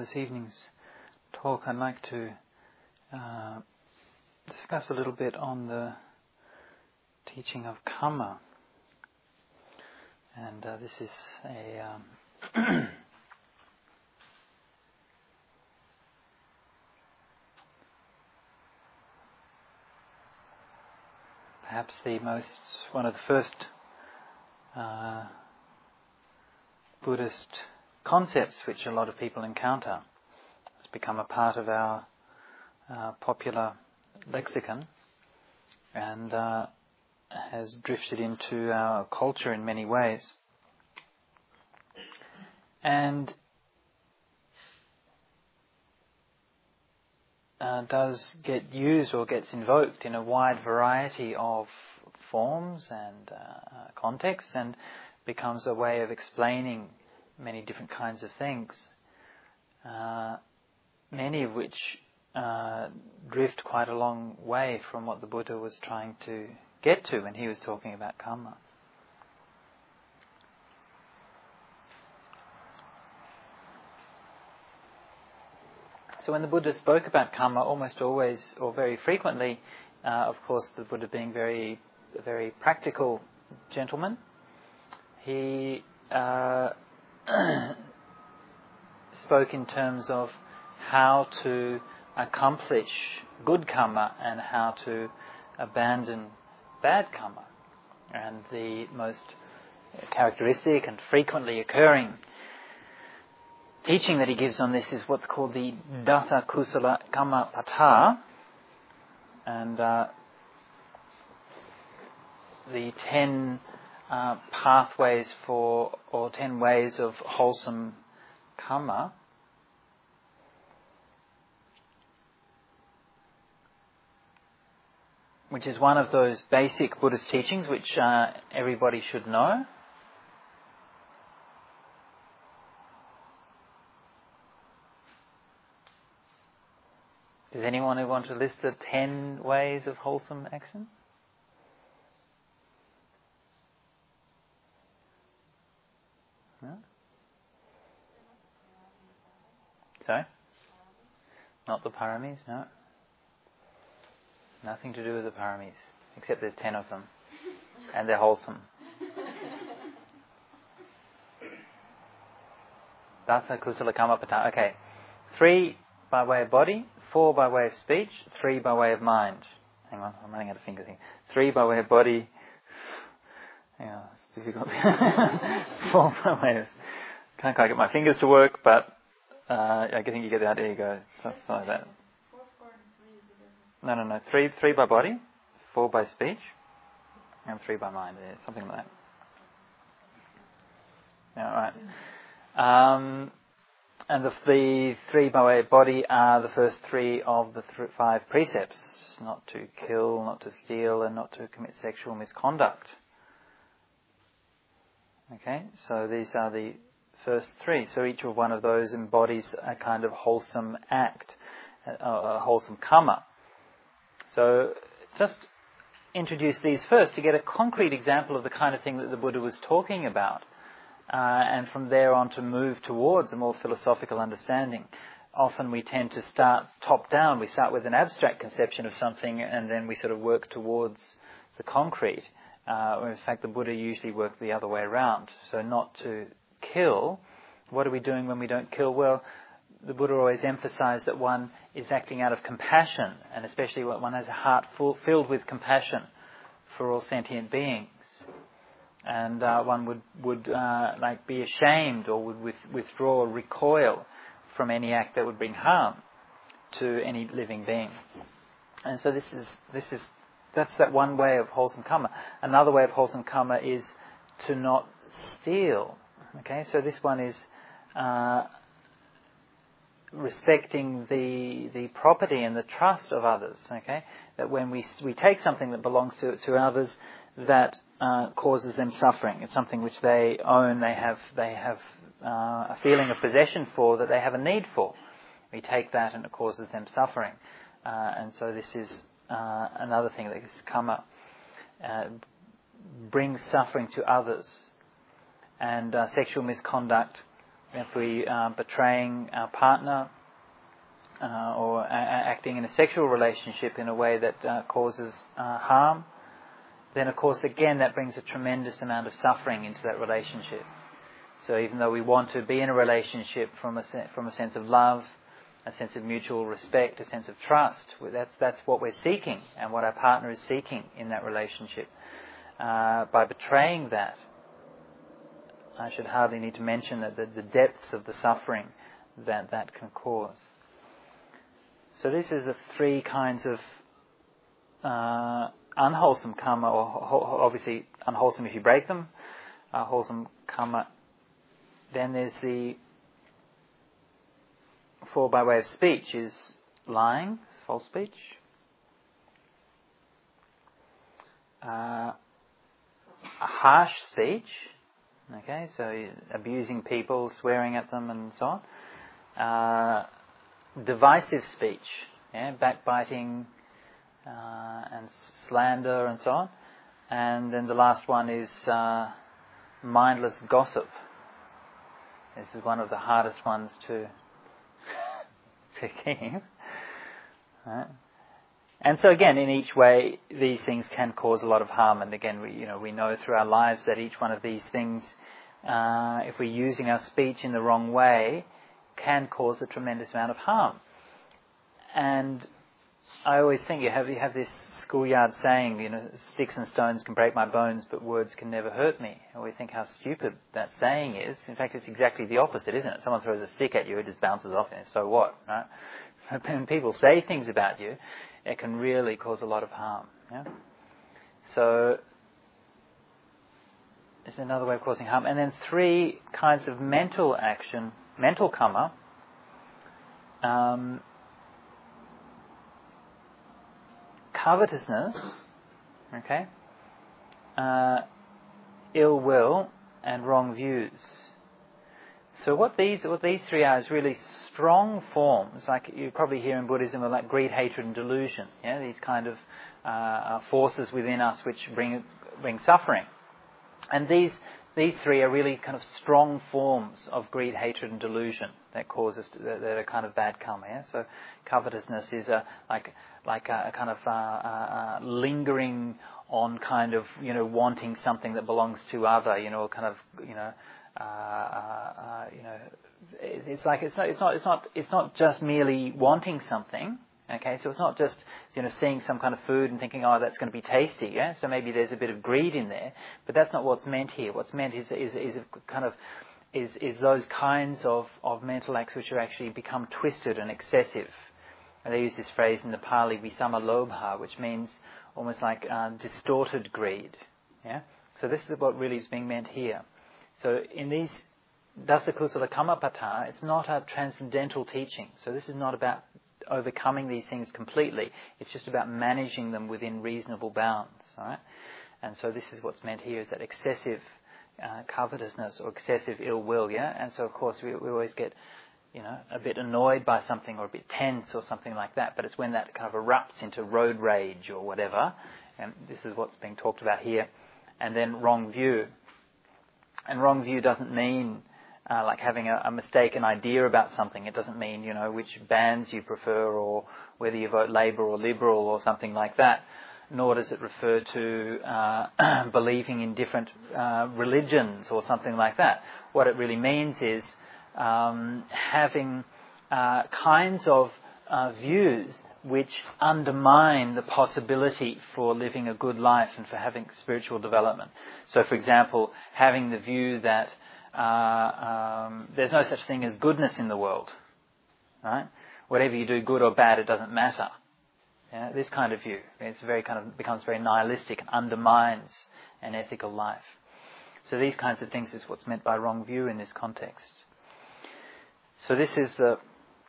this evening's talk, I'd like to discuss a little bit on the teaching of karma. And this is a perhaps one of the first Buddhist concepts which a lot of people encounter. It's become a part of our popular lexicon and has drifted into our culture in many ways. And does get used or gets invoked in a wide variety of forms and contexts, and becomes a way of explaining many different kinds of things, many of which drift quite a long way from what the Buddha was trying to get to when he was talking about karma. So when the Buddha spoke about karma, almost always or very frequently, of course the Buddha being a very practical gentleman, he spoke in terms of how to accomplish good karma and how to abandon bad karma. And the most characteristic and frequently occurring teaching that he gives on this is what's called the Dasa Kusala Kamma Pata, and the 10 pathways or 10 ways of wholesome karma. Which is one of those basic Buddhist teachings which everybody should know. Does anyone who want to list the 10 ways of wholesome action? No? Sorry? Not the paramis, no. Nothing to do with the paramis, except there's 10 of them, and they're wholesome. Dasa Kusala Kamma Pata. Okay. 3 by way of body, 4 by way of speech, 3 by way of mind. Hang on, I'm running out of fingers here. 3 by way of body. Hang on, it's difficult. 4 by way of... Can't quite get my fingers to work, but I think you get the idea. There you go. Something like that. No. 3 by body, 4 by speech, and 3 by mind. Yeah, something like that. Yeah, right. And the 3 by way of body are the first 3 of the 5 precepts: not to kill, not to steal, and not to commit sexual misconduct. Okay, so these are the first 3. So each one of those embodies a kind of wholesome act, a wholesome karma. So just introduce these first to get a concrete example of the kind of thing that the Buddha was talking about, and from there on to move towards a more philosophical understanding. Often we tend to start top down. We start with an abstract conception of something and then we sort of work towards the concrete. In fact, the Buddha usually worked the other way around. So not to kill. What are we doing when we don't kill? Well, the Buddha always emphasized that one is acting out of compassion, and especially when one has a heart filled with compassion for all sentient beings. And one would like be ashamed or would withdraw or recoil from any act that would bring harm to any living being. And so that's that one way of wholesome karma. Another way of wholesome karma is to not steal. Okay, so this one is respecting the property and the trust of others. Okay, that when we take something that belongs to others, that causes them suffering. It's something which they own. They have a feeling of possession for, that they have a need for. We take that and it causes them suffering. And so this is another thing that is karma. Brings suffering to others. And sexual misconduct if we are betraying our partner, or acting in a sexual relationship in a way that causes harm, then of course again that brings a tremendous amount of suffering into that relationship. So even though we want to be in a relationship from a sense of love, a sense of mutual respect, a sense of trust, that's what we're seeking and what our partner is seeking in that relationship. By betraying that, I should hardly need to mention that the depths of the suffering that can cause. So this is the three kinds of unwholesome karma, or obviously unwholesome if you break them, wholesome karma. Then there's the four by way of speech is lying, false speech, a harsh speech, okay, so abusing people, swearing at them and so on, divisive speech, backbiting and slander and so on, and then the last one is mindless gossip. This is one of the hardest ones to keep. Right? And so again, in each way, these things can cause a lot of harm. And again, we know through our lives that each one of these things, if we're using our speech in the wrong way, can cause a tremendous amount of harm. And I always think you have this schoolyard saying, sticks and stones can break my bones, but words can never hurt me. I always think how stupid that saying is. In fact, it's exactly the opposite, isn't it? Someone throws a stick at you, it just bounces off, and so what, right? When people say things about you, it can really cause a lot of harm. Yeah? So it's another way of causing harm. And then three kinds of mental action, mental karma. Covetousness, okay, ill will, and wrong views. So what these three are is really strong forms, like you probably hear in Buddhism, of like greed, hatred, and delusion. Yeah, these kind of forces within us which bring suffering, and these three are really kind of strong forms of greed, hatred, and delusion that causes that are kind of bad karma. Yeah? So covetousness is like a kind of lingering on kind of wanting something that belongs to other. Kind of it's not just merely wanting something. Okay, so it's not just seeing some kind of food and thinking, oh, that's going to be tasty. Yeah, so maybe there's a bit of greed in there, but that's not what's meant here. What's meant is those kinds of mental acts which are actually become twisted and excessive. And they use this phrase in the Pali, visama lobha, which means almost like distorted greed. Yeah, so this is what really is being meant here. So in these Dasakusala Kammapata, it's not a transcendental teaching. So this is not about overcoming these things completely. It's just about managing them within reasonable bounds. All right? And so this is what's meant here, is that excessive covetousness or excessive ill will. Yeah. And so of course we always get a bit annoyed by something or a bit tense or something like that. But it's when that kind of erupts into road rage or whatever. And this is what's being talked about here. And then wrong view. And wrong view doesn't mean like having a mistaken idea about something. It doesn't mean, which bands you prefer or whether you vote Labour or Liberal or something like that. Nor does it refer to believing in different religions or something like that. What it really means is having kinds of views which undermine the possibility for living a good life and for having spiritual development. So, for example, having the view that there's no such thing as goodness in the world, right? Whatever you do, good or bad, it doesn't matter. Yeah, this kind of view, becomes very nihilistic and undermines an ethical life. So these kinds of things is what's meant by wrong view in this context. So this is the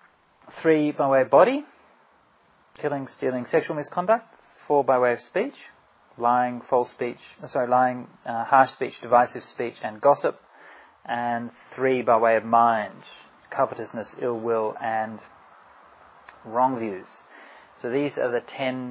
3 by way of body: killing, stealing, sexual misconduct. 4 by way of speech: lying, harsh speech, divisive speech, and gossip. And 3 by way of mind: covetousness, ill will, and wrong views. So these are the 10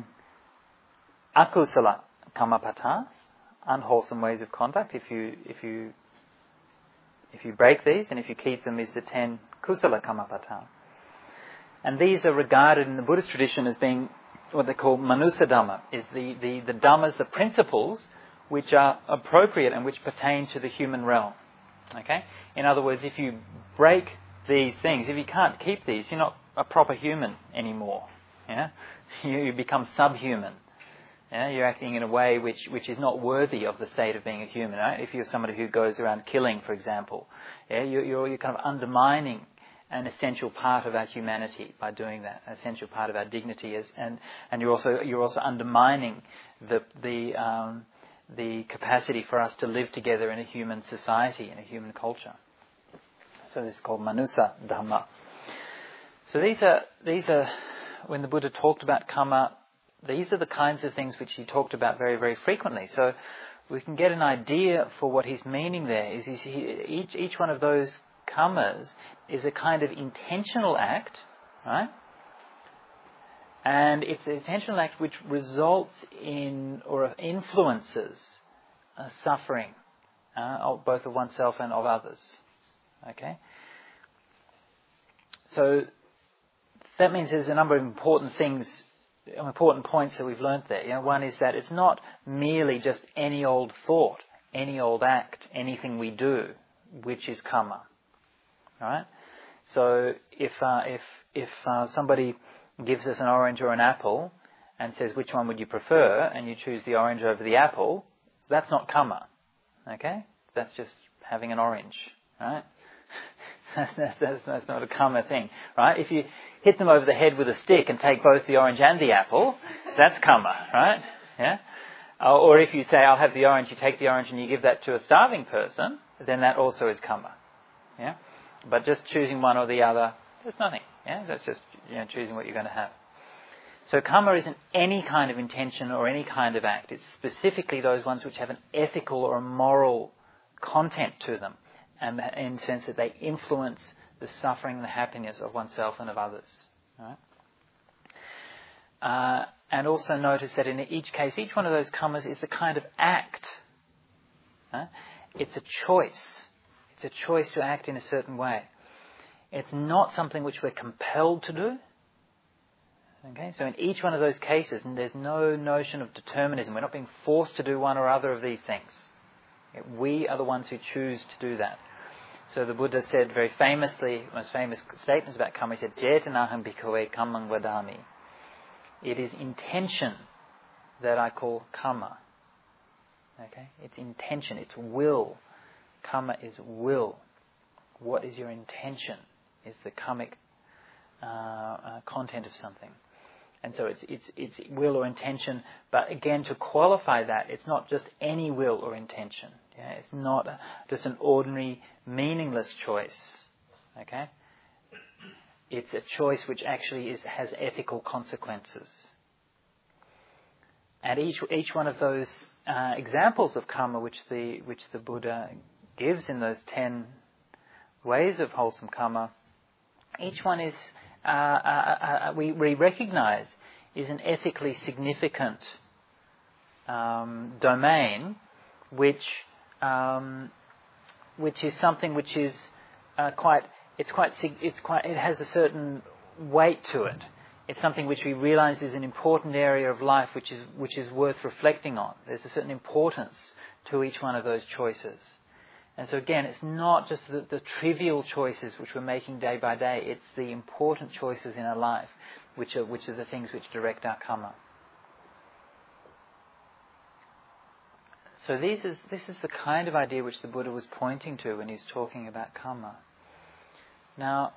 akusala kamapata, unwholesome ways of conduct. If If you break these, and if you keep them, is the 10 kusala kamapata. And these are regarded in the Buddhist tradition as being what they call manusa dhamma, is the dhammas, the principles which are appropriate and which pertain to the human realm. Okay? In other words, if you break these things, if you can't keep these, you're not a proper human anymore. Yeah? You become subhuman. Yeah? You're acting in a way which is not worthy of the state of being a human. Right? If you're somebody who goes around killing, for example, yeah, you're kind of undermining an essential part of our humanity by doing that, an essential part of our dignity, and you're also undermining the capacity for us to live together in a human society, in a human culture. So this is called manusa dhamma. So these are when the Buddha talked about karma, these are the kinds of things which he talked about very, very frequently. So we can get an idea for what he's meaning there. Is each one of those karmas is a kind of intentional act, right? And it's an intentional act which results in or influences suffering, both of oneself and of others. Okay? So that means there's a number of important points that we've learnt there. One is that it's not merely just any old thought, any old act, anything we do, which is karma. Right? So if somebody gives us an orange or an apple and says, which one would you prefer, and you choose the orange over the apple, that's not karma. Okay? That's just having an orange. Right? That's not a karma thing. Right? If you hit them over the head with a stick and take both the orange and the apple, that's karma. Right? Yeah? Or if you say, I'll have the orange, you take the orange and you give that to a starving person, then that also is karma. Yeah? But just choosing one or the other, there's nothing. Yeah, that's just choosing what you're going to have. So karma isn't any kind of intention or any kind of act. It's specifically those ones which have an ethical or a moral content to them, and in the sense that they influence the suffering and the happiness of oneself and of others. Right? And also notice that in each case, each one of those karmas is a kind of act. It's a choice. It's a choice to act in a certain way. It's not something which we're compelled to do. Okay, so in each one of those cases, and there's no notion of determinism. We're not being forced to do one or other of these things. We are the ones who choose to do that. So the Buddha said very famously, most famous statements about karma, he said, Jetanaham bhikkhave kammang vadami. It is intention that I call karma. Okay, it's intention, it's will. Karma is will. What is your intention? Is the karmic content of something. And so it's will or intention, but again, to qualify that, it's not just any will or intention. Yeah? It's not just an ordinary, meaningless choice. Okay? It's a choice which actually has ethical consequences. And each one of those examples of karma which the Buddha gives in those 10 ways of wholesome karma, each one is we recognise is an ethically significant domain, which is something which is it has a certain weight to it. It's something which we realise is an important area of life, which is worth reflecting on. There's a certain importance to each one of those choices. And so again, it's not just the trivial choices which we're making day by day. It's the important choices in our life, which are the things which direct our karma. So this is the kind of idea which the Buddha was pointing to when he was talking about karma. Now,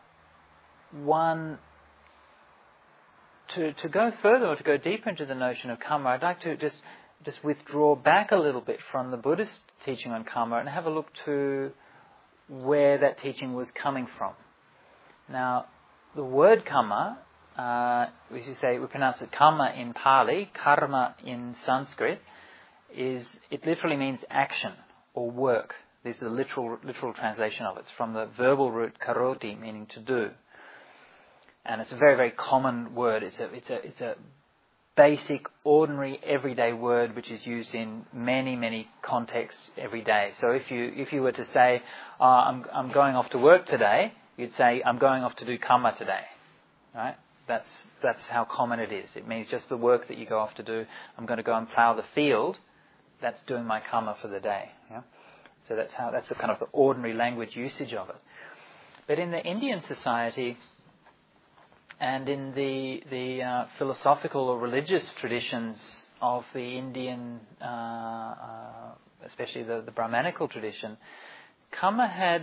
to go further or to go deeper into the notion of karma, I'd like to just withdraw back a little bit from the Buddhist teaching on karma and have a look to where that teaching was coming from. Now, the word karma, we pronounce it karma in Pali, karma in Sanskrit, it literally means action or work. This is the literal translation of it. It's from the verbal root karoti, meaning to do. And it's a very, very common word. It's a basic, ordinary, everyday word which is used in many, many contexts every day. So if you were to say, I'm going off to work today, you'd say, I'm going off to do karma today. Right? That's how common it is. It means just the work that you go off to do. I'm going to go and plough the field. That's doing my karma for the day. Yeah? So that's the kind of the ordinary language usage of it. But in the Indian society and in the philosophical or religious traditions of the Indian, especially the Brahmanical tradition, karma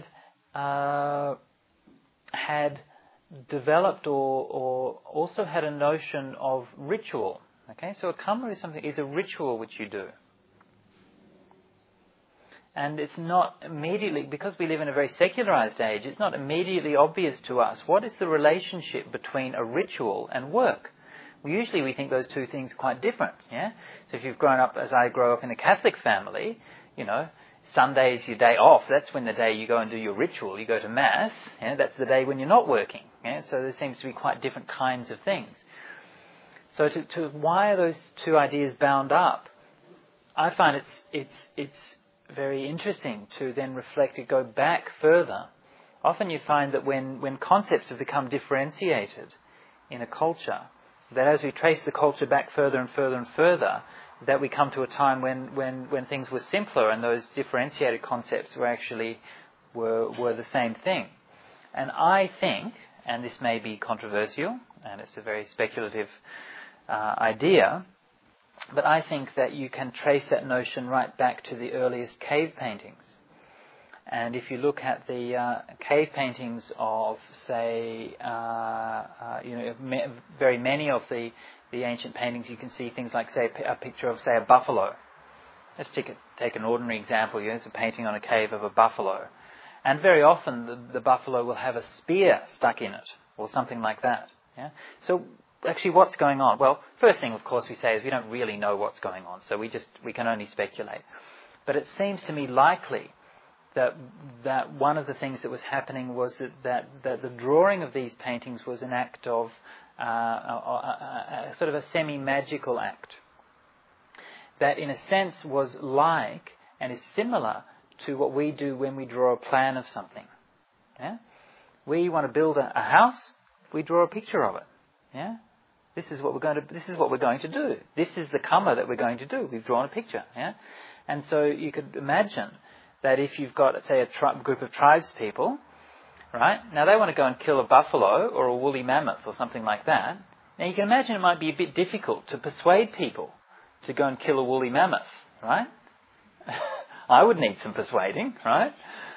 had developed or also had a notion of ritual. Okay, so a karma is a ritual which you do. And it's not immediately, because we live in a very secularized age, it's not immediately obvious to us what is the relationship between a ritual and work. Usually we think those two things are quite different. Yeah. So if you've grown up, as I grew up in a Catholic family, Sunday's your day off. That's when the day you go and do your ritual. You go to Mass. Yeah, that's the day when you're not working. Yeah, so there seems to be quite different kinds of things. So why are those two ideas bound up? I find it's very interesting to then reflect and go back further. Often you find that when concepts have become differentiated in a culture, that as we trace the culture back further and further and further, that we come to a time when things were simpler and those differentiated concepts were actually were the same thing. And I think, and this may be controversial, and it's a very speculative idea, but I think that you can trace that notion right back to the earliest cave paintings. And if you look at the cave paintings of, say, very many of the ancient paintings, you can see things like, say, a picture of, say, a buffalo. Let's take an ordinary example. It's a painting on a cave of a buffalo. And very often the buffalo will have a spear stuck in it, or something like that. Yeah? So actually what's going on? Well, first thing, of course, we say is we don't really know what's going on, so we can only speculate. But it seems to me likely that one of the things that was happening was that the drawing of these paintings was an act of sort of a semi-magical act that in a sense was like and is similar to what we do when we draw a plan of something. Yeah? We want to build a house, we draw a picture of it. Yeah? This is what we're going to do. This is the karma that we're going to do. We've drawn a picture. Yeah? And so you could imagine that if you've got, say, a group of tribespeople, right? Now they want to go and kill a buffalo or a woolly mammoth or something like that. Now you can imagine it might be a bit difficult to persuade people to go and kill a woolly mammoth, right? I would need some persuading, right?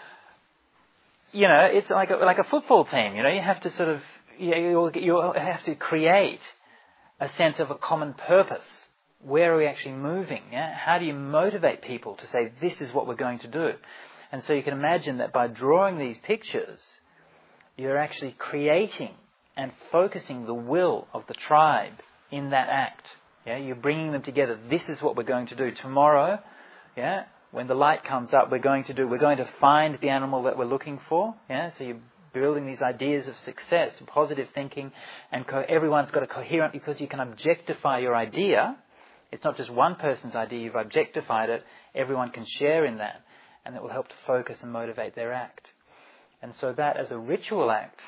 It's like a football team. You have to sort of you have to create a sense of a common purpose. Where are we actually moving? Yeah? How do you motivate people to say, this is what we're going to do? And so you can imagine that by drawing these pictures, you're actually creating and focusing the will of the tribe in that act. Yeah? You're bringing them together. This is what we're going to do. Tomorrow, yeah, when the light comes up, we're going to find the animal that we're looking for. Yeah? So you're building these ideas of success, positive thinking, and everyone's got a coherent, because you can objectify your idea. It's not just one person's idea, you've objectified it, everyone can share in that, and it will help to focus and motivate their act. And so that as a ritual act,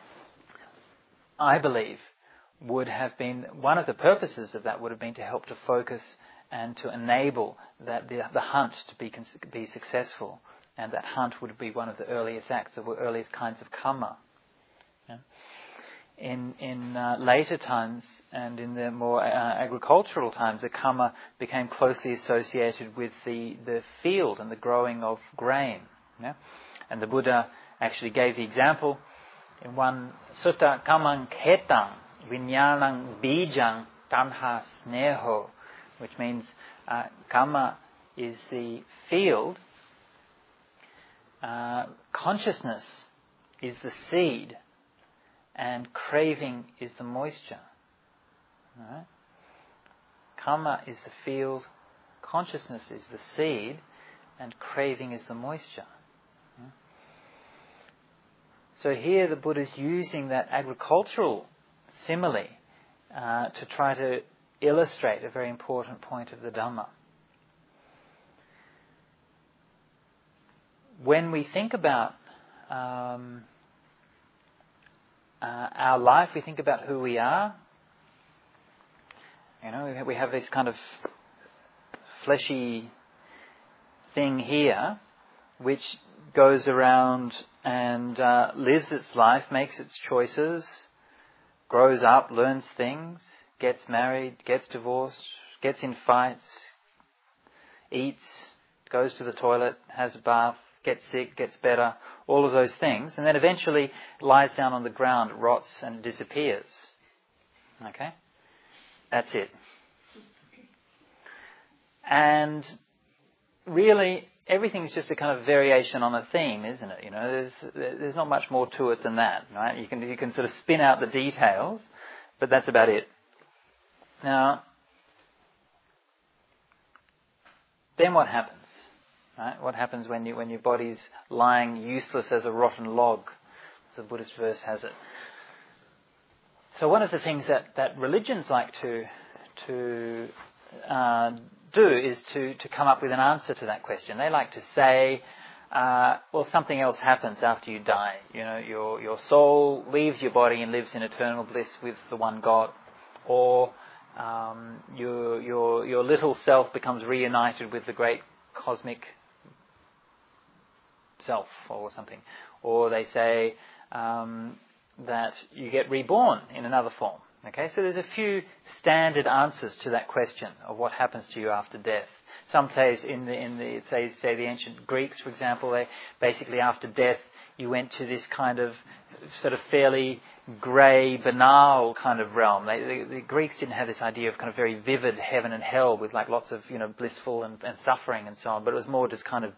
I believe, would have been, one of the purposes of that would have been to help to focus and to enable that the hunt to be successful. And that hunt would be one of the earliest acts, or earliest kinds of karma. Yeah. In later times, and in the more agricultural times, the karma became closely associated with the field and the growing of grain. Yeah? And the Buddha actually gave the example in one sutta, kamang khetang vinyanang bijang tanha sneho, which means karma is the field, consciousness is the seed, and craving is the moisture. Right? Karma is the field, consciousness is the seed, and craving is the moisture. Yeah? So here the Buddha is using that agricultural simile to try to illustrate a very important point of the Dhamma. When we think about our life, we think about who we are. We have this kind of fleshy thing here, which goes around and lives its life, makes its choices, grows up, learns things, gets married, gets divorced, gets in fights, eats, goes to the toilet, has a bath, gets sick, gets better, all of those things, and then eventually lies down on the ground, rots and disappears. Okay? That's it. And really, everything's just a kind of variation on a theme, isn't it? There's not much more to it than that, right? You can sort of spin out the details, but that's about it. Now, then what happens? Right? What happens when your body's lying useless as a rotten log, as the Buddhist verse has it? So one of the things that religions like to do is to come up with an answer to that question. They like to say, something else happens after you die. Your soul leaves your body and lives in eternal bliss with the one God, or your little self becomes reunited with the great cosmic self, or something. Or they say that you get reborn in another form. Okay, so there's a few standard answers to that question of what happens to you after death. Some say the ancient Greeks, for example, they basically after death you went to this kind of sort of fairly grey, banal kind of realm. The Greeks didn't have this idea of kind of very vivid heaven and hell with like lots of blissful and suffering and so on, but it was more just kind of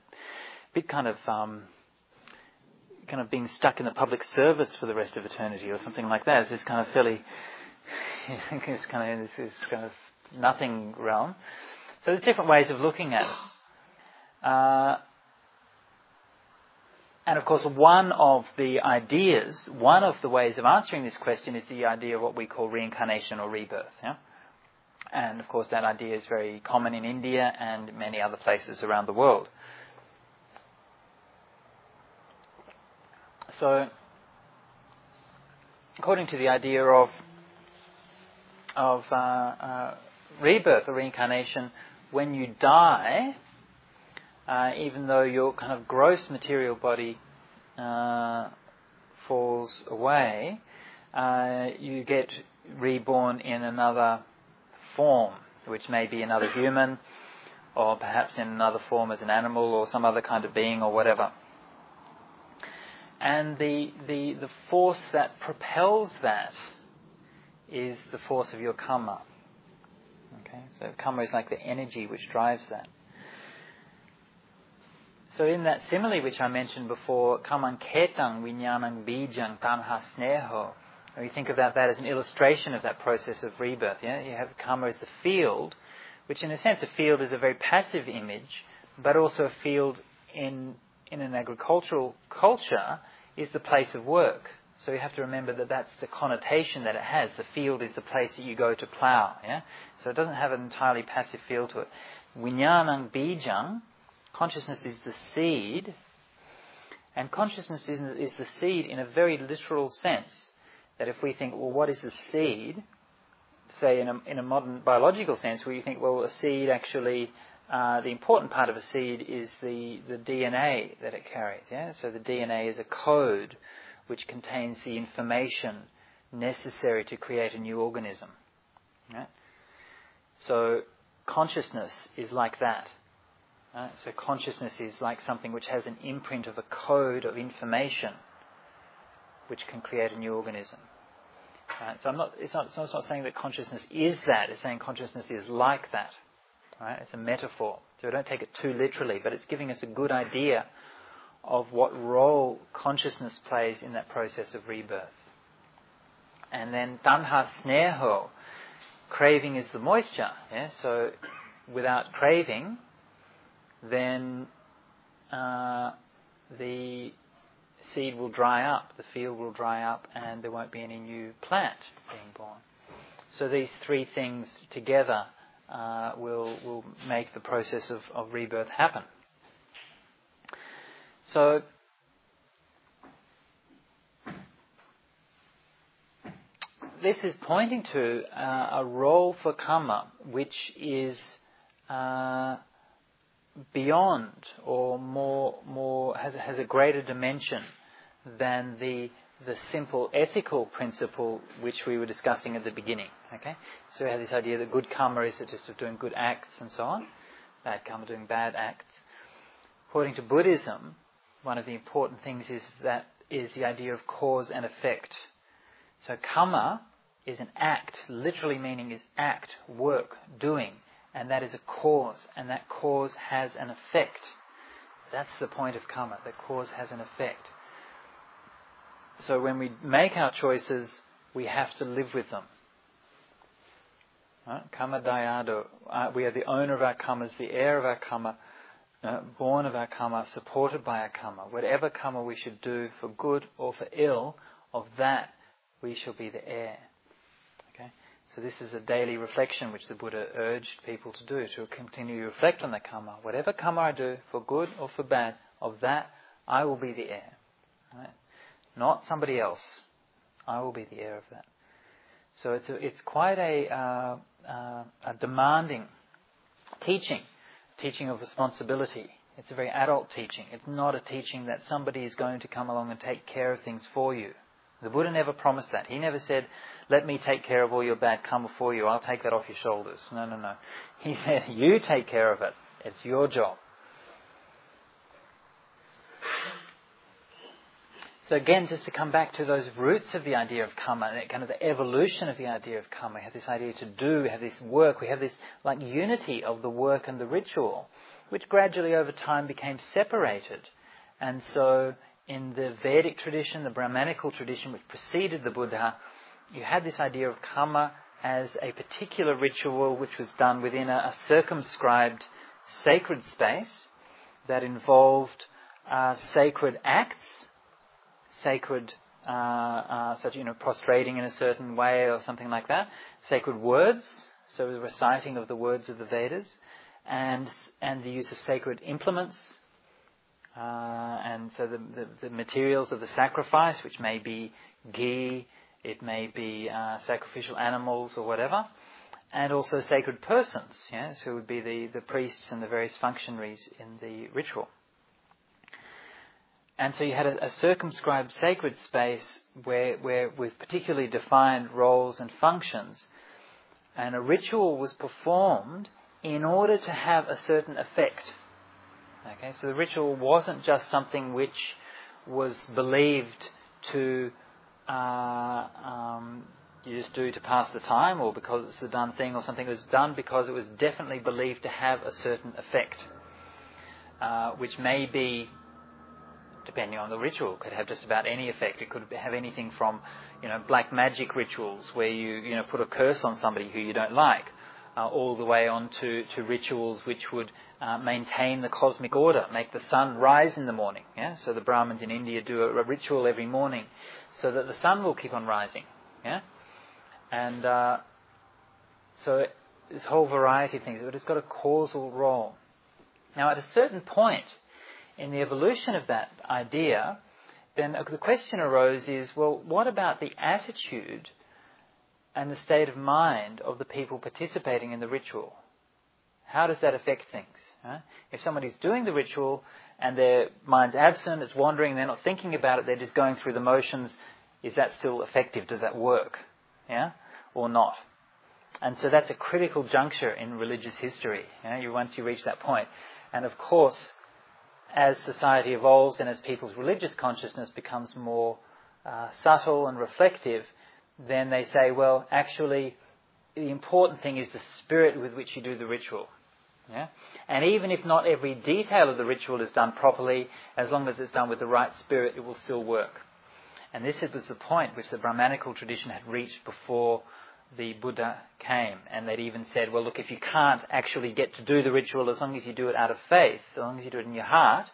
being stuck in the public service for the rest of eternity or something like that. It's this kind of fairly, this kind of nothing realm. So there's different ways of looking at it. And of course, one of the ways of answering this question is the idea of what we call reincarnation or rebirth. Yeah? And of course, that idea is very common in India and many other places around the world. So, according to the idea of rebirth or reincarnation, when you die, even though your kind of gross material body falls away, you get reborn in another form, which may be another human, or perhaps in another form as an animal or some other kind of being or whatever. And the force that propels that is the force of your karma. Okay, so karma is like the energy which drives that. So in that simile which I mentioned before, kamang ketang vinyanang bijang tanha sneho, we think about that as an illustration of that process of rebirth. Yeah? You have karma as the field, which in a sense a field is a very passive image, but also a field in an agricultural culture is the place of work. So you have to remember that that's the connotation that it has. The field is the place that you go to plough. Yeah? So it doesn't have an entirely passive feel to it. Vinyanang bijang, consciousness is the seed, and consciousness is the seed in a very literal sense. That if we think, well, what is the seed? Say in a modern biological sense, where you think, well, a seed actually, the important part of a seed is the DNA that it carries. Yeah? So the DNA is a code which contains the information necessary to create a new organism. Yeah? So consciousness is like that. Right? So consciousness is like something which has an imprint of a code of information which can create a new organism. Right? So it's not saying that consciousness is that, it's saying consciousness is like that. Right? It's a metaphor. So don't take it too literally, but it's giving us a good idea of what role consciousness plays in that process of rebirth. And then tanha sneho, craving is the moisture. Yeah? So without craving, then the seed will dry up, the field will dry up, and there won't be any new plant being born. So these three things together will make the process of rebirth happen. So this is pointing to a role for karma which is beyond or more has a greater dimension than the simple ethical principle which we were discussing at the beginning. Okay, so we have this idea that good karma is just of doing good acts and so on, bad karma doing bad acts. According to Buddhism, one of the important things is the idea of cause and effect. So karma is an act, literally meaning is act, work, doing, and that is a cause, and that cause has an effect. That's the point of karma, that cause has an effect. So when we make our choices, we have to live with them. Right? Karma dayado. We are the owner of our karmas, the heir of our karma, born of our karma, supported by our karma. Whatever karma we should do for good or for ill, of that we shall be the heir. Okay? So this is a daily reflection which the Buddha urged people to do, to continue to reflect on the karma. Whatever karma I do, for good or for bad, of that I will be the heir. Right? Not somebody else. I will be the heir of that. So it's quite a demanding teaching of responsibility. It's a very adult teaching. It's not a teaching that somebody is going to come along and take care of things for you. The Buddha never promised that. He never said, let me take care of all your bad karma for you. I'll take that off your shoulders. No. He said, you take care of it. It's your job. So again, just to come back to those roots of the idea of karma, kind of the evolution of the idea of karma, we have this idea to do, we have this work, we have this like unity of the work and the ritual, which gradually over time became separated. And so in the Vedic tradition, the Brahmanical tradition which preceded the Buddha, you had this idea of karma as a particular ritual which was done within a circumscribed sacred space that involved sacred acts, sacred, prostrating in a certain way or something like that, sacred words, so the reciting of the words of the Vedas, and the use of sacred implements, and so the materials of the sacrifice, which may be ghee, it may be sacrificial animals or whatever, and also sacred persons, who would be the priests and the various functionaries in the ritual. And so you had a circumscribed sacred space where with particularly defined roles and functions, and a ritual was performed in order to have a certain effect. Okay, so the ritual wasn't just something which was believed to you just do to pass the time, or because it's a done thing, or something that was done because it was definitely believed to have a certain effect, which may be, depending on the ritual, could have just about any effect. It could have anything from, black magic rituals where you put a curse on somebody who you don't like, all the way on to rituals which would maintain the cosmic order, make the sun rise in the morning. Yeah, so the Brahmins in India do a ritual every morning so that the sun will keep on rising. Yeah, and so this whole variety of things, but it's got a causal role. Now, at a certain point in the evolution of that idea, then the question arose is, well, what about the attitude and the state of mind of the people participating in the ritual? How does that affect things? Right? If somebody's doing the ritual and their mind's absent, it's wandering, they're not thinking about it, they're just going through the motions, is that still effective? Does that work? Yeah? Or not? And so that's a critical juncture in religious history, once you reach that point. And of course, as society evolves and as people's religious consciousness becomes more subtle and reflective, then they say, well, actually, the important thing is the spirit with which you do the ritual. Yeah? And even if not every detail of the ritual is done properly, as long as it's done with the right spirit, it will still work. And this was the point which the Brahmanical tradition had reached before the Buddha came. And they'd even said, well, look, if you can't actually get to do the ritual, as long as you do it out of faith, as long as you do it in your heart,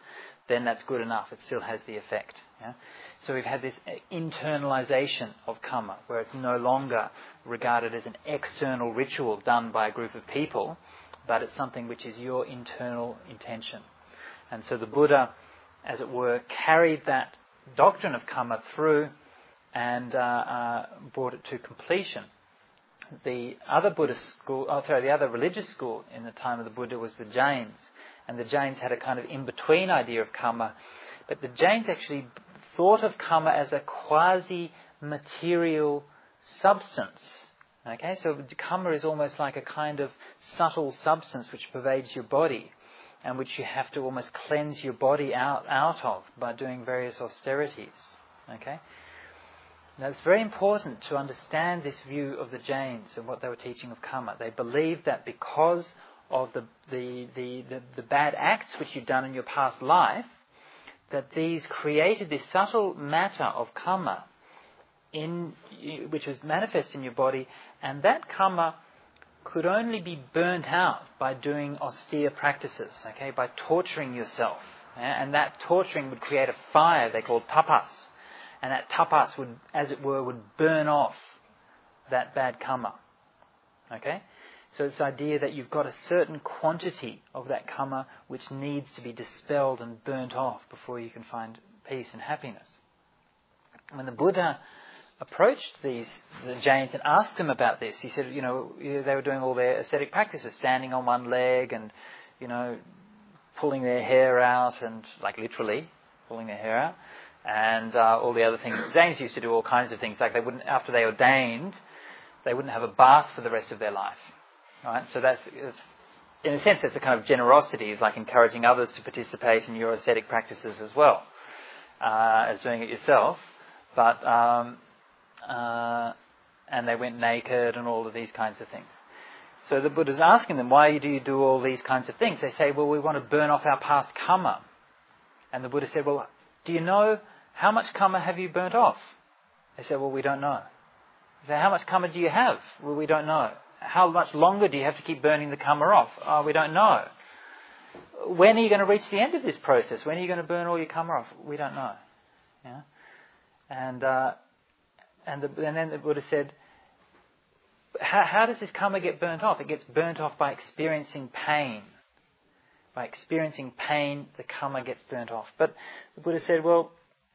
then that's good enough. It still has the effect. Yeah? So we've had this internalization of karma, where it's no longer regarded as an external ritual done by a group of people, but it's something which is your internal intention. And so the Buddha, as it were, carried that doctrine of karma through and brought it to completion. The other the other religious school in the time of the Buddha was the Jains, and the Jains had a kind of in-between idea of karma, but the Jains actually thought of karma as a quasi-material substance. Okay, so karma is almost like a kind of subtle substance which pervades your body, and which you have to almost cleanse your body out of by doing various austerities. Okay. Now it's very important to understand this view of the Jains and what they were teaching of karma. They believed that because of the bad acts which you've done in your past life, that these created this subtle matter of karma which was manifest in your body, and that karma could only be burnt out by doing austere practices, okay, by torturing yourself. Yeah? And that torturing would create a fire they called tapas. And that tapas would, as it were, would burn off that bad karma. Okay? So it's the idea that you've got a certain quantity of that karma which needs to be dispelled and burnt off before you can find peace and happiness. When the Buddha approached the Jains and asked them about this, he said, they were doing all their ascetic practices, standing on one leg and, pulling their hair out and, like literally, pulling their hair out. And all the other things. Jains used to do all kinds of things. Like they wouldn't, after they ordained, they wouldn't have a bath for the rest of their life. Right? So that's, in a sense, that's a kind of generosity. It's like encouraging others to participate in your ascetic practices as well as doing it yourself. But and they went naked and all of these kinds of things. So the Buddha's asking them, why do you do all these kinds of things? They say, well, we want to burn off our past karma. And the Buddha said, well, do you know how much karma have you burnt off? They said, well, we don't know. They said, how much karma do you have? Well, we don't know. How much longer do you have to keep burning the karma off? Oh, we don't know. When are you going to reach the end of this process? When are you going to burn all your karma off? We don't know. Yeah? And then the Buddha said, how does this karma get burnt off? It gets burnt off by experiencing pain. By experiencing pain, the karma gets burnt off. But the Buddha said, well,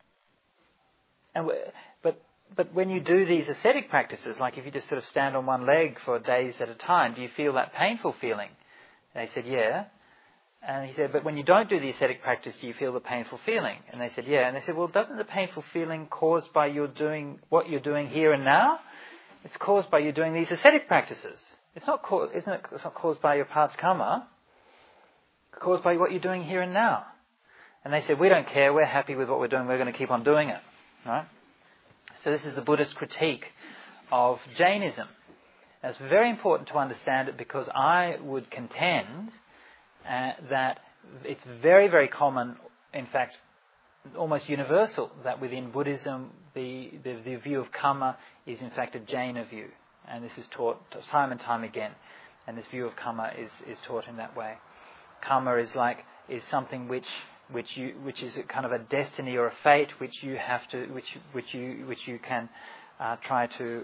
but when you do these ascetic practices, like if you just sort of stand on one leg for days at a time, do you feel that painful feeling? And they said, yeah. And he said, but when you don't do the ascetic practice, do you feel the painful feeling? And they said, yeah. And they said, well, doesn't the painful feeling caused by your doing what you're doing here and now? It's caused by you doing these ascetic practices. It's not caused by your past karma. Caused by what you're doing here and now. And they said, we don't care, we're happy with what we're doing, we're going to keep on doing it. Right? So this is the Buddhist critique of Jainism. And it's very important to understand it because I would contend that it's very, very common, in fact, almost universal, that within Buddhism the view of karma is in fact a Jaina view. And this is taught time and time again. And this view of karma is taught in that way. Karma is something which is a kind of a destiny or a fate which you have to which you can try to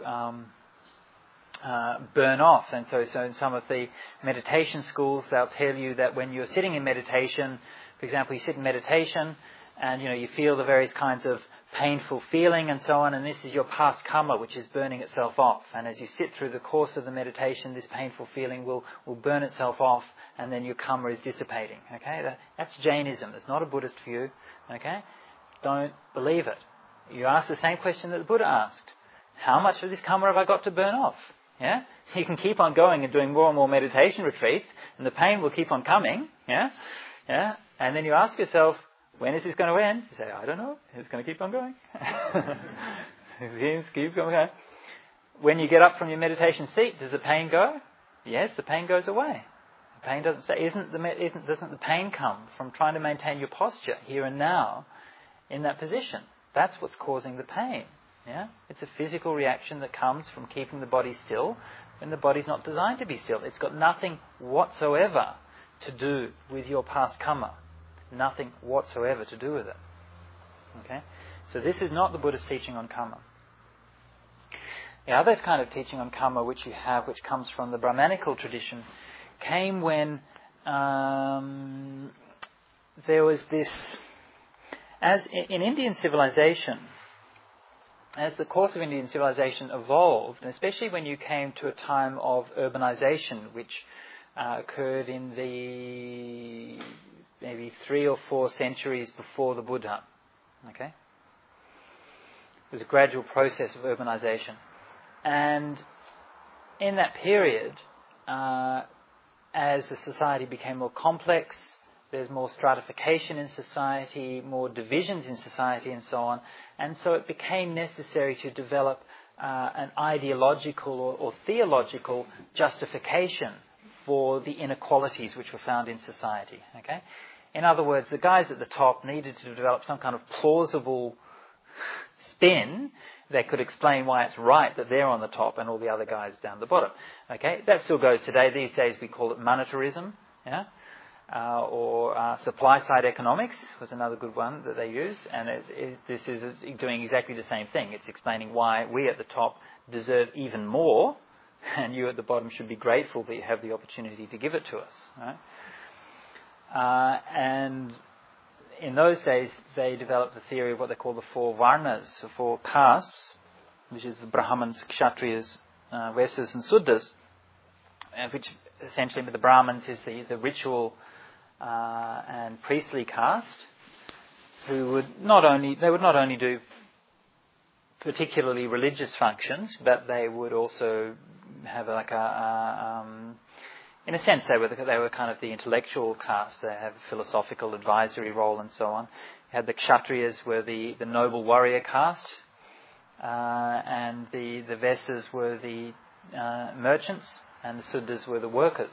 burn off. And so in some of the meditation schools they'll tell you that when you're sitting in meditation, for example, you sit in meditation and you feel the various kinds of painful feeling and so on, and this is your past karma which is burning itself off. And as you sit through the course of the meditation, this painful feeling will burn itself off, and then your karma is dissipating. Okay, that's Jainism. It's not a Buddhist view. Okay, don't believe it. You ask the same question that the Buddha asked: how much of this karma have I got to burn off? Yeah, you can keep on going and doing more and more meditation retreats, and the pain will keep on coming. Yeah, and then you ask yourself, when is this going to end? You say, I don't know. It's going to keep on going. Keep going. When you get up from your meditation seat, does the pain go? Yes, the pain goes away. The pain doesn't say. Doesn't the pain come from trying to maintain your posture here and now in that position? That's what's causing the pain. Yeah, it's a physical reaction that comes from keeping the body still when the body's not designed to be still. It's got nothing whatsoever to do with your past karma. nothing whatsoever to do with it. Okay? So this is not the Buddhist teaching on karma. The other kind of teaching on karma which you have, which comes from the Brahmanical tradition, came when there was this, as in Indian civilization, as the course of Indian civilization evolved, and especially when you came to a time of urbanization, which occurred in the maybe 3 or 4 centuries before the Buddha. Okay? It was a gradual process of urbanization. And in that period, as the society became more complex, there's more stratification in society, more divisions in society and so on. And so it became necessary to develop an ideological or theological justification for the inequalities which were found in society. Okay? In other words, the guys at the top needed to develop some kind of plausible spin that could explain why it's right that they're on the top and all the other guys down the bottom. Okay? That still goes today. These days we call it monetarism. Yeah? Or supply-side economics was another good one that they use, and this is doing exactly the same thing. It's explaining why we at the top deserve even more, and you at the bottom should be grateful that you have the opportunity to give it to us. Right? And in those days, they developed the theory of what they call the 4 varnas, the 4 castes, which is the Brahmins, Kshatriyas, Vaishyas and Sudras, which essentially the Brahmins is the ritual and priestly caste, who would not only do particularly religious functions, but they would also have in a sense they were kind of the intellectual caste. They have a philosophical advisory role and so on. You had the Kshatriyas were the noble warrior caste, and the Vaishyas were the merchants, and the Sudras were the workers.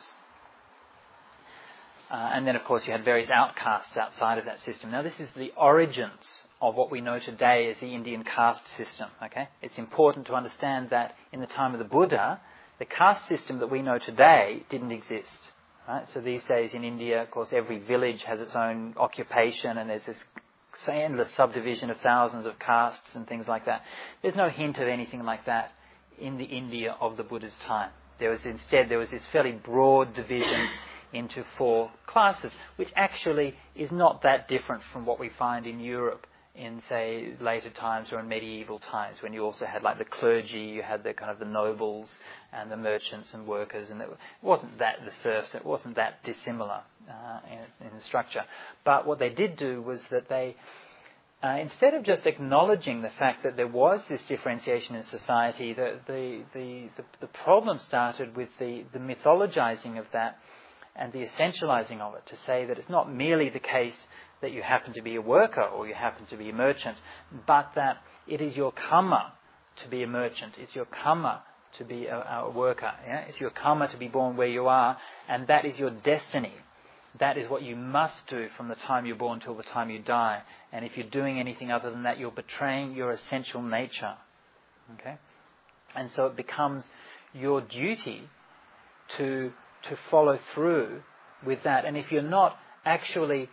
And then, of course, you had various outcasts outside of that system. Now, this is the origins of what we know today as the Indian caste system. Okay, it's important to understand that in the time of the Buddha, the caste system that we know today didn't exist. Right? So these days in India, of course, every village has its own occupation, and there's this endless subdivision of thousands of castes and things like that. There's no hint of anything like that in the India of the Buddha's time. There was this fairly broad division into 4 classes, which actually is not that different from what we find in Europe in, say, later times or in medieval times, when you also had like the clergy, you had the kind of the nobles and the merchants and workers, and it wasn't that the serfs, it wasn't that dissimilar in the structure. But what they did do was that they, instead of just acknowledging the fact that there was this differentiation in society, the problem started with the mythologizing of that and the essentializing of it, to say that it's not merely the case that you happen to be a worker or you happen to be a merchant, but that it is your karma to be a merchant, it's your karma to be a worker, yeah? It's your karma to be born where you are, and that is your destiny. That is what you must do from the time you're born till the time you die. And if you're doing anything other than that, you're betraying your essential nature. Okay? And so it becomes your duty to follow through with that. And if you're not actually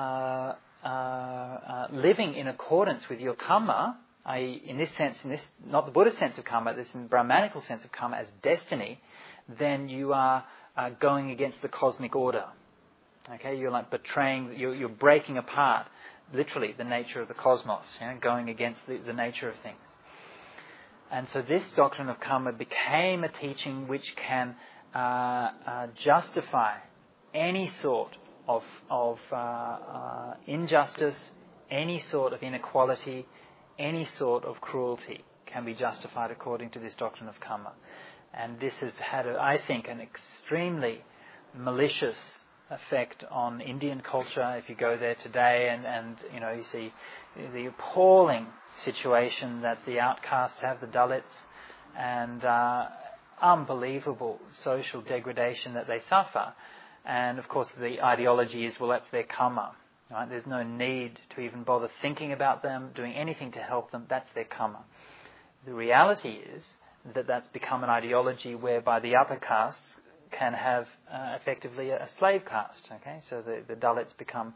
living in accordance with your karma, i.e. in this sense, not the Buddhist sense of karma, this in the Brahmanical sense of karma as destiny, then you are going against the cosmic order. Okay, you're like betraying, you're breaking apart, literally, the nature of the cosmos, going against the nature of things. And so this doctrine of karma became a teaching which can justify any sort of injustice, any sort of inequality, any sort of cruelty can be justified according to this doctrine of karma. And this has had, I think, an extremely malicious effect on Indian culture. If you go there today and you see the appalling situation that the outcasts have, the Dalits, and unbelievable social degradation that they suffer. And of course the ideology is, well, that's their karma. Right? There's no need to even bother thinking about them, doing anything to help them. That's their karma. The reality is that that's become an ideology whereby the upper castes can have effectively a slave caste. Okay, so the Dalits become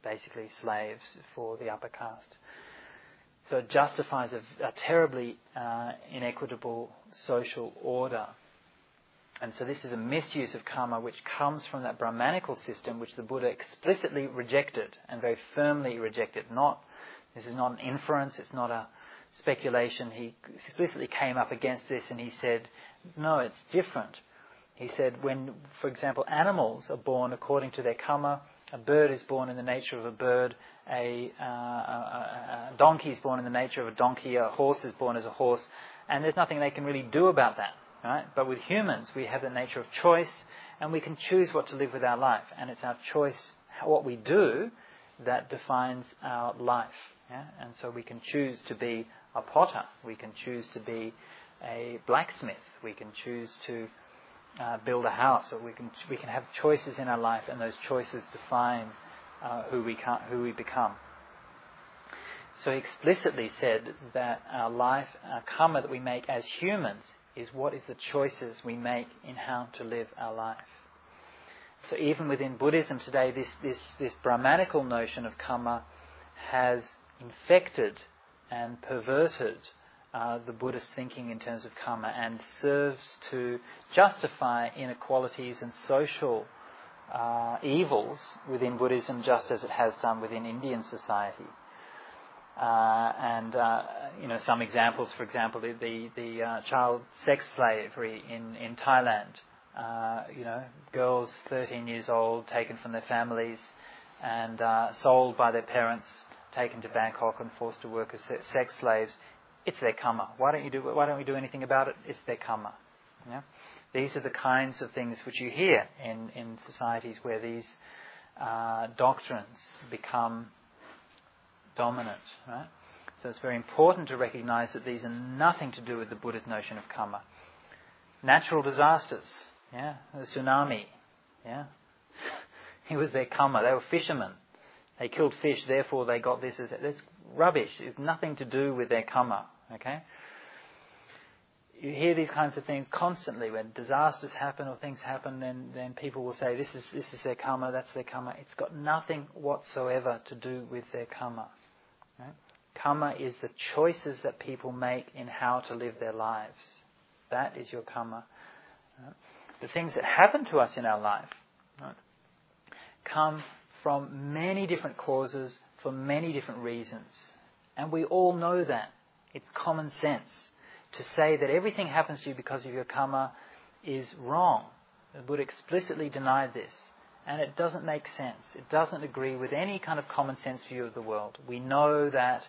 basically slaves for the upper caste. So it justifies a terribly inequitable social order. And so this is a misuse of karma which comes from that Brahmanical system which the Buddha explicitly rejected and very firmly rejected. This is not an inference, it's not a speculation. He explicitly came up against this and he said, no, it's different. He said when, for example, animals are born according to their karma, a bird is born in the nature of a bird, a donkey is born in the nature of a donkey, a horse is born as a horse, and there's nothing they can really do about that. Right? But with humans, we have the nature of choice, and we can choose what to live with our life. And it's our choice, what we do, that defines our life. Yeah? And so we can choose to be a potter. We can choose to be a blacksmith. We can choose to build a house. Or we can have choices in our life, and those choices define who we become. So he explicitly said that our life, our karma that we make as humans, is what is the choices we make in how to live our life. So even within Buddhism today, this Brahmanical notion of karma has infected and perverted the Buddhist thinking in terms of karma and serves to justify inequalities and social evils within Buddhism just as it has done within Indian society. Some examples, for example, the child sex slavery in Thailand. Girls 13 years old taken from their families and sold by their parents, taken to Bangkok and forced to work as sex slaves. It's their karma. Why don't we do anything about it? It's their karma. Yeah? These are the kinds of things which you hear in societies where these doctrines become dominant, right? So it's very important to recognize that these are nothing to do with the Buddha's notion of karma. Natural disasters, yeah, the tsunami, yeah, it was their karma. They were fishermen. They killed fish, therefore they got this. That's rubbish. It's nothing to do with their karma. Okay. You hear these kinds of things constantly when disasters happen or things happen. Then people will say, "This is their karma. That's their karma." It's got nothing whatsoever to do with their karma. Right? Karma is the choices that people make in how to live their lives. That is your karma. Right? The things that happen to us in our life, right, come from many different causes for many different reasons. And we all know that. It's common sense. To say that everything happens to you because of your karma is wrong. The Buddha explicitly denied this. And it doesn't make sense. It doesn't agree with any kind of common sense view of the world. We know that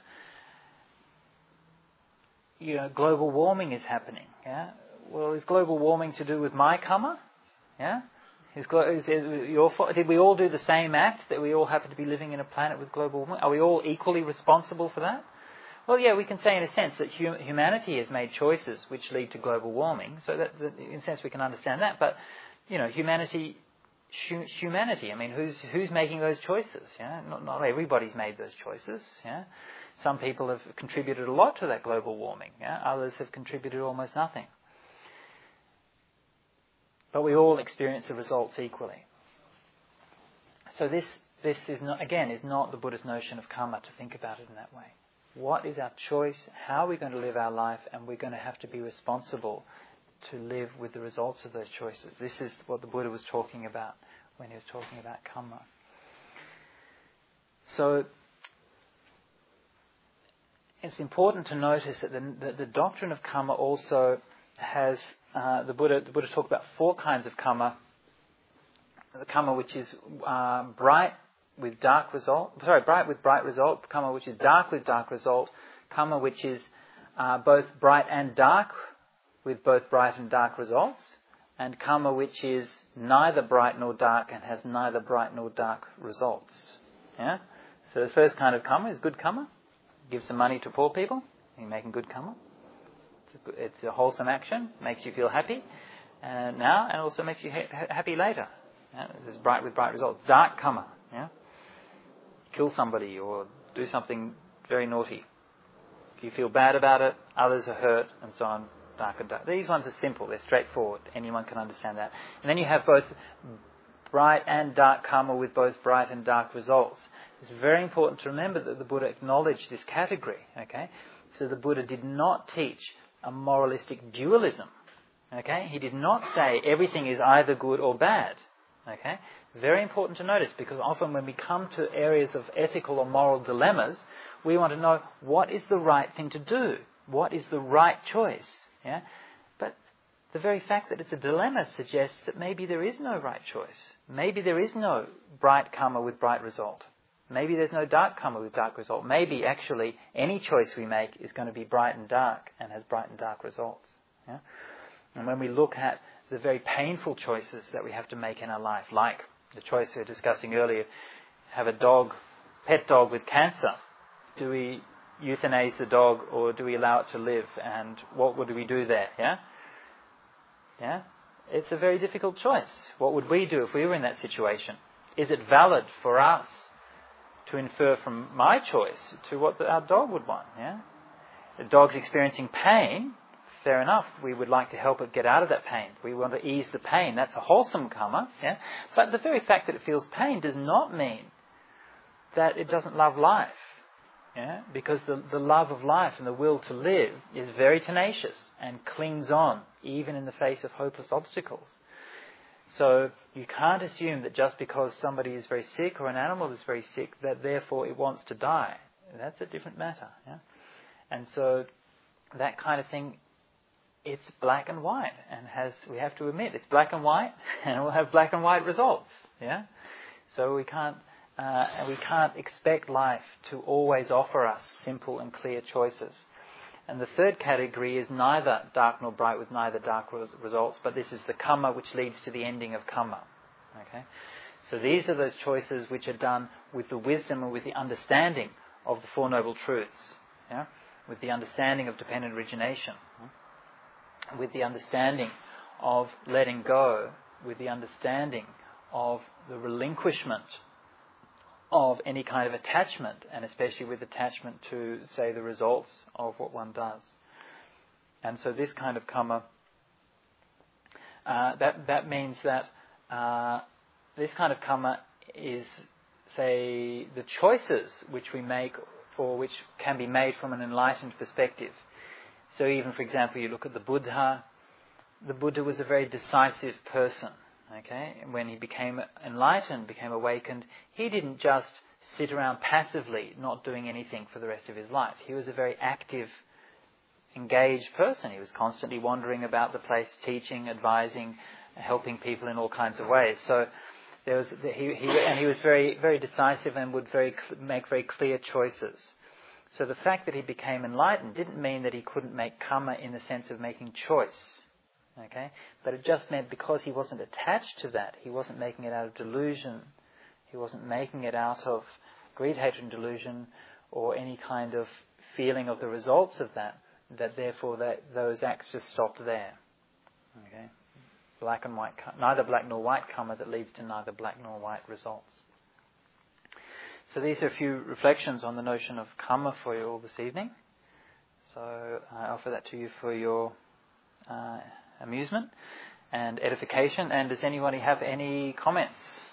global warming is happening. Yeah? Well, is global warming to do with my karma? Yeah? Is it your fault? Did we all do the same act, that we all happen to be living in a planet with global warming? Are we all equally responsible for that? Well, yeah, we can say in a sense that humanity has made choices which lead to global warming. So that in a sense we can understand that. But humanity. I mean, who's making those choices? Yeah, not everybody's made those choices. Yeah, some people have contributed a lot to that global warming. Yeah, others have contributed almost nothing. But we all experience the results equally. So this is not the Buddha's notion of karma to think about it in that way. What is our choice? How are we going to live our life? And we're going to have to be responsible to live with the results of those choices. This is what the Buddha was talking about when he was talking about karma. So it's important to notice that the doctrine of karma also has the Buddha talked about four kinds of karma. The karma which is bright with bright result. Karma which is dark with dark result. Karma which is both bright and dark, with both bright and dark results, and karma which is neither bright nor dark and has neither bright nor dark results. Yeah? So the first kind of karma is good karma. Give some money to poor people, you're making good karma. It's a wholesome action, makes you feel happy now, and also makes you happy later. Yeah? This is bright with bright results. Dark karma. Yeah? Kill somebody or do something very naughty. You feel bad about it, others are hurt, and so on. Dark and dark. These ones are simple, they're straightforward. Anyone can understand that. And then you have both bright and dark karma with both bright and dark results. It's very important to remember that the Buddha acknowledged this category. Okay, so the Buddha did not teach a moralistic dualism. Okay, he did not say everything is either good or bad. Okay, very important to notice, because often when we come to areas of ethical or moral dilemmas, we want to know what is the right thing to do, what is the right choice. Yeah, but the very fact that it's a dilemma suggests that maybe there is no right choice. Maybe there is no bright karma with bright result. Maybe there's no dark karma with dark result. Maybe actually any choice we make is going to be bright and dark and has bright and dark results. Yeah? And when we look at the very painful choices that we have to make in our life, like the choice we were discussing earlier, have a dog, pet dog with cancer. Do we euthanize the dog or do we allow it to live? And what would we do there? Yeah? Yeah? It's a very difficult choice. What would we do if we were in that situation? Is it valid for us to infer from my choice to what our dog would want? Yeah? The dog's experiencing pain. Fair enough, we would like to help it get out of that pain. We want to ease the pain. That's a wholesome karma. Yeah? But the very fact that it feels pain does not mean that it doesn't love life. Yeah? Because the love of life and the will to live is very tenacious and clings on even in the face of hopeless obstacles. So you can't assume that just because somebody is very sick or an animal is very sick that therefore it wants to die. That's a different matter. Yeah? And so that kind of thing, it's black and white, and we have to admit it's black and white, and it will have black and white results. Yeah, so we can't expect life to always offer us simple and clear choices. And the third category is neither dark nor bright with neither dark results, but this is the karma which leads to the ending of karma. Okay, so these are those choices which are done with the wisdom and with the understanding of the Four Noble Truths. Yeah, with the understanding of dependent origination. With the understanding of letting go, with the understanding of the relinquishment of any kind of attachment, and especially with attachment to, say, the results of what one does. And so this kind of karma, that means that this kind of karma is, say, the choices which we make or which can be made from an enlightened perspective. So even, for example, you look at the Buddha was a very decisive person, okay? And when he became enlightened, became awakened, he didn't just sit around passively, not doing anything for the rest of his life. He was a very active, engaged person. He was constantly wandering about the place, teaching, advising, helping people in all kinds of ways. So he was very, very decisive and would make very clear choices. So the fact that he became enlightened didn't mean that he couldn't make karma in the sense of making choice. Okay? But it just meant because he wasn't attached to that, he wasn't making it out of delusion, he wasn't making it out of greed, hatred and delusion or any kind of feeling of the results of that therefore those acts just stopped there. Okay? Black and white, neither black nor white karma that leads to neither black nor white results. So these are a few reflections on the notion of karma for you all this evening. So I offer that to you for your amusement and edification. And does anybody have any comments